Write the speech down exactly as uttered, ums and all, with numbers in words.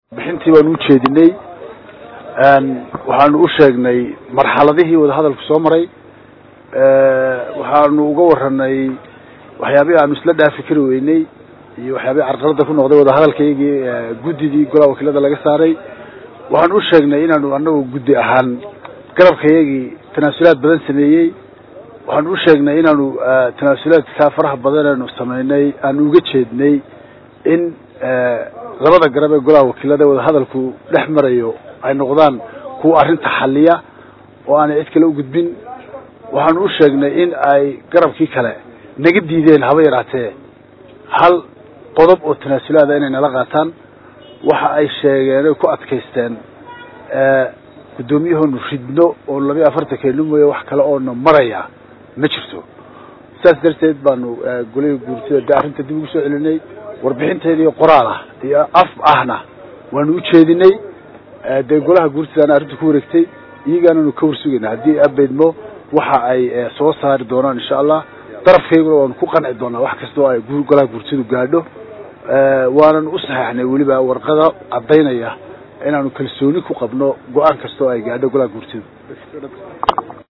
bixintii waan u jeedinay aan waxaanu u sheegnay marxaladihii wada hadalku soo maray ee waxaanu uga waranay waxyaabaha aanu isla dhaafi kari weynay iyo waxyaabaha carqalada ku noqday wada hadalkaygii gudidii golaha wakiilada laga saaray waxaanu u sheegnay inaanu anagu gudi ahaan garabkayagii tanaasulaad badan sameeyay waxaanu u sheegnay inaanu tanaasulaadka faraha badan aanu sameynay aanu uga jeednay in labada garab ee golaha wakiilada wada hadalku dhex marayo ay noqdaan kuwa arinta xalliya oo aan cid kale u gudbin waxaan u sheegnay in ay garabkii kale naga diideen haba yaraatee hal qodob oo tanaasulaad inay nala qaataan waxa ay sheegeen ku adkaysteen ee gudoomiyahoodu ridno oo laba iyo afartan kiiloomitir wax kale oo maraya ma jirto saas darteed baanu golaha guurtida arinta dib ugu soo celinay warbixinteedii qoraal ah iyo af ahna waanu u jeedinay de golaha guurtida arinta ku wareegtay iyagana ka warsugeynaa hadii abeedmo waxa ay soo saari doonaan insha Allah darafkeyguna waan ku qanci doonaa wax kasta oo ay golaha guurtidu gaadho waanan u saxaxnay waliba warqada cadeynaya inaanu kalsooni ku qabno go'aan kasta oo ay gaadho golaha guurtidu